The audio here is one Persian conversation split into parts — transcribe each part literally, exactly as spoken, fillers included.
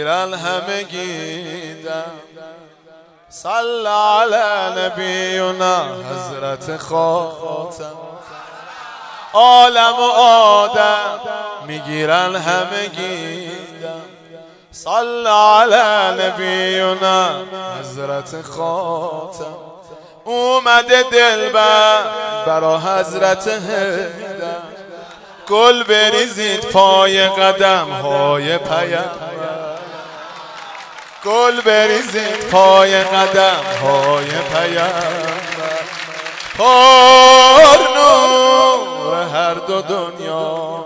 میگیرن همه گیدم. صل علی نبینا حضرت خاتم. عالم و آدم میگیرن همه گیدم. صل علی نبینا حضرت خاتم. اومده دلبر برا حضرت حیدر، گل بریزید پای قدم های پیامبر. گل بریزید پای قدم های پیامبر. پر نور هر دو دنیا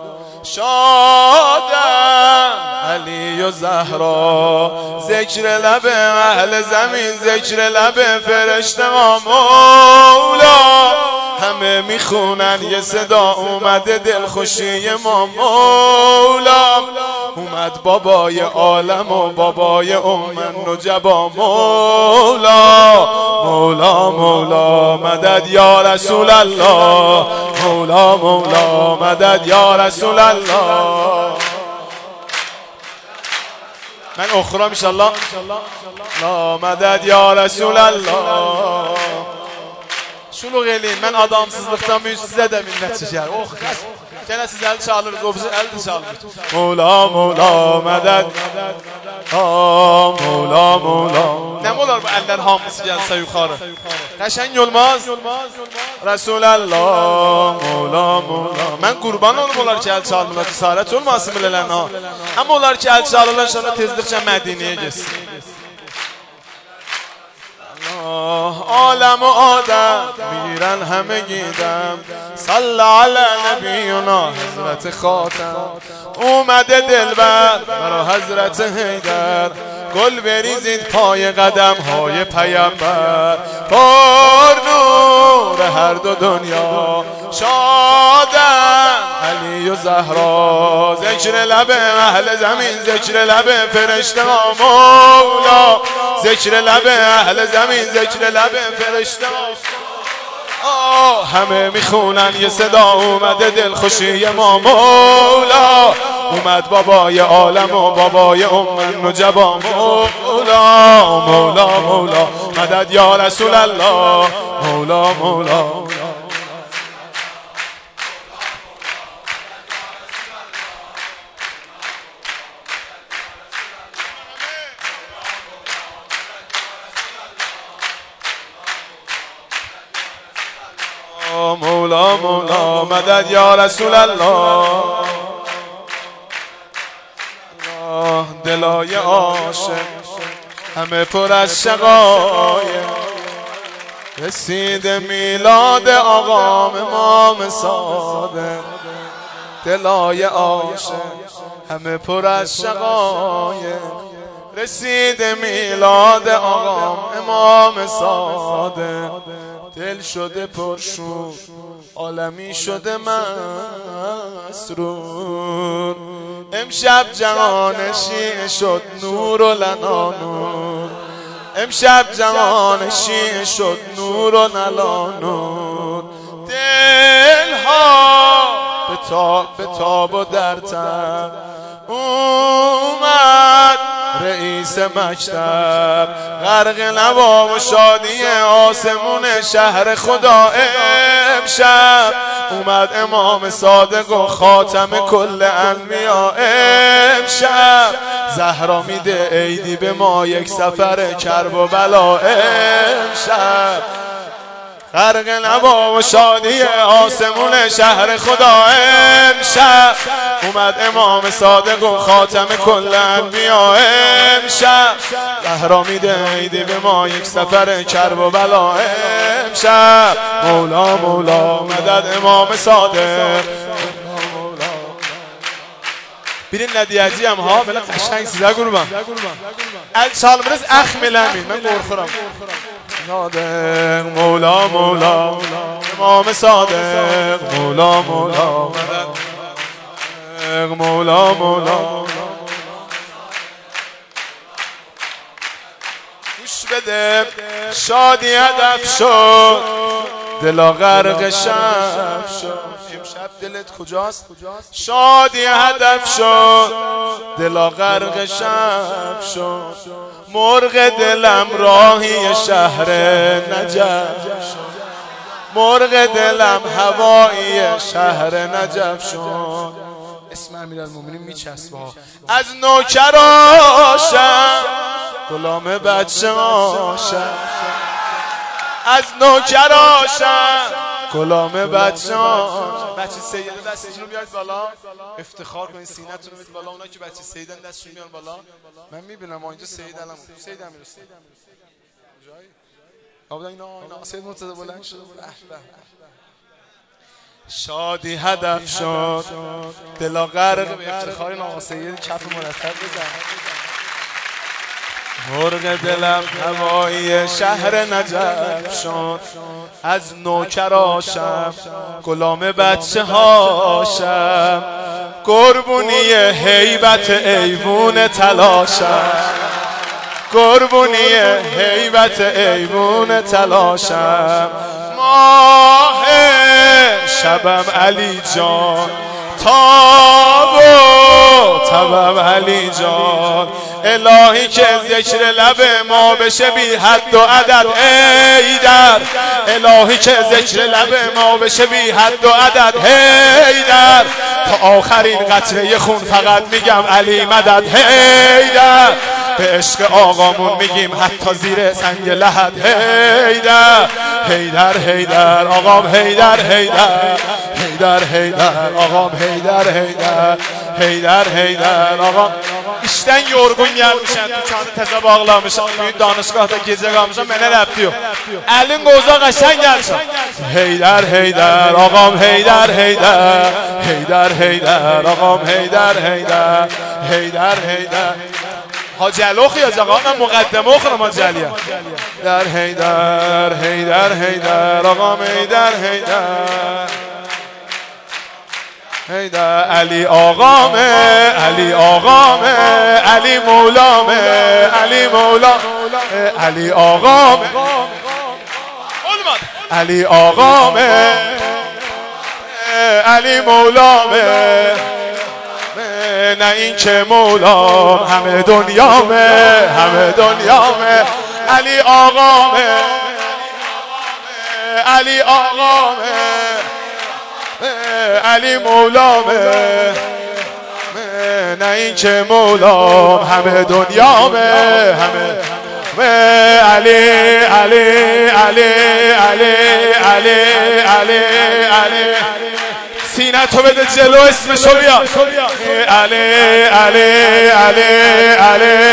شادم علی و زهرا. ذکر لب اهل زمین، ذکر لب فرشته ها مولا. همه میخونن یه صدا اومده دلخوشی ما مولا. اومد بابای عالم و بابای امن نجبا مولا. مولا مولا مدد یا رسول الله. مولا مولا مدد یا رسول الله. من اخرى ان شاء الله. لا مدد یا رسول الله. Şunu gelin, ben adamsızlıktan müjde minnet çeker. Oh kız. Gene siz el çalırız, o bizi el çalır. Mola mola medet. Ha mola mola. Ne olar bu eller hamısı gelse yukarı? Qəşəng olmaz. Resulallah. Mola mola. Ben kurban olum olar ki el çalırlar, cesaret olmasın bilelen ha. Ama olar ki el çalırlar inşallah tezlikçe Medine'ye geçsin. عالم و آدم میرن همه گیدم. صل علی نبینا حضرت خاتم. اومده دلبر برا حضرت حیدر، گل بریزید پای قدم های پیامبر. پر نور هر دو دنیا شادم علی و زهرا. ذکر لب اهل زمین، ذکر لب فرشته ها مولا. ذکر لب اهل زمین، ذکر لب فرشته ها. همه میخونن یه صدا اومده دلخوشی ما مولا. اومد بابای عالم و بابای امن نجبا مولا. مولا مولا مدد یا رسول الله. مولا مولا مولا مولا مدد یا رسول الله. دلای عاشق همه پر از شقایق، رسید میلاد آقام امام صادق. دلای عاشق همه پر از شقایق، رسید میلاد آقام امام صادق. دل شده پرشور، عالمی شده مسرور. امشب جهان شیعه شد نور و لنا نور. امشب جهان شیعه شد نور و لنا نور. دلها به تاب به تاب و در تب اومد رئیس مکتب. غرق نوا و شادی آسمون شهر خدا. امشب اومد امام صادق و خاتم کل انبیا. امشب زهرا میده عیدی به ما، یک سفر کرب و بلا. امشب غرق نوا و شادی آسمون شهر خدا. امشب اومد امام صادق و خاتم کل انبیا. امشب زهرا میده عیدی به ما، یک سفر کرب و بلا. امشب مولا مولا مدد امام صادق. Birin nə deyəcəyəm ha, belə qəşəng sizə qurban. Əl çalmırız, əxmiləmin, mən qorxuram. Sadıq, مولا مولا امام صادق. مولا مولا مولا مولا. گوش بده شادی هدف شد، دلا غرق شب شد. امشب دلت کجاست؟ شادی هدف شد، دلا غرق شب شد، مرغ دلم راهی شهر نجف شد، مرغ دلم هوایی شهر نجف شد. اسم امیرالمومنین میچسبه ها. از نوکراشم غلام بچه هاشم، از نوکراشم غلام بچه هاشم. بچه سیده دستشون رو بیارید بالا، افتخار کنید، سینتون رو بیارید بالا. اونا که بچه سیدن دستشون بیان بالا. من میبینم اینجا سید علم سید امیر سید کجایی؟ آبدا اینا اینا سید مرتضی بلند شد. شادی هدف شد، دلا غرق به افتخار آقا سید کف مرتب بزن. مرغ دلم هوایی شهر نجف شد، از نوکراشم غلام بچه هاشم، قربونی هیبت ایوون تلاشم، قربونی هیبت ایوون تلاشم. ماه شبم علی جان، تاب و تبم علی جان، الهی که ذکر لب ما بشه بی حد و عدد. حیدر الهی که ذکر لب ما بشه بی حد و عدد. حیدر تا آخرین قطره خون فقط میگم علی مدد. حیدر به عشق آقامون میگیم حتی زیر سنگ لحد. حیدر حیدر حیدر آقام حیدر حیدر حیدر حیدر آقام حیدر حیدر حیدر حیدر آقام. işten yorgun gelmişen, tuçanı teze bağlamışan, büyük danışqahda gece qalmışan, mənə ləb diyor. Əlin qoza qaşan gəlmişan. Heydər, Heydər, ağam Heydər, Heydər, Heydər, Heydər, ağam Heydər, Heydər, Heydər, Heydər. Hacı Əli oxuyacaq, mən müqəddəmə oxuram Hacı Əliyə. Heydər, Heydər, Heydər, Heydər, ağam Heydər, Heydər. Heydər, Əli ağamı, Əli ağamı, Əli mevlamı, Əli mevlamı, Əli ağamı. Olmadı. Əli ağamı, Əli mevlamı. نه این که مولام همه دنیامه، همه دنیامه. علی آقامه، علی آقامه، علی مولامه. نه این که مولام همه دنیامه، همه علی علی علی علی علی علی علی. سینه تو بده جلو اسمشو بیا. علی علی علی علی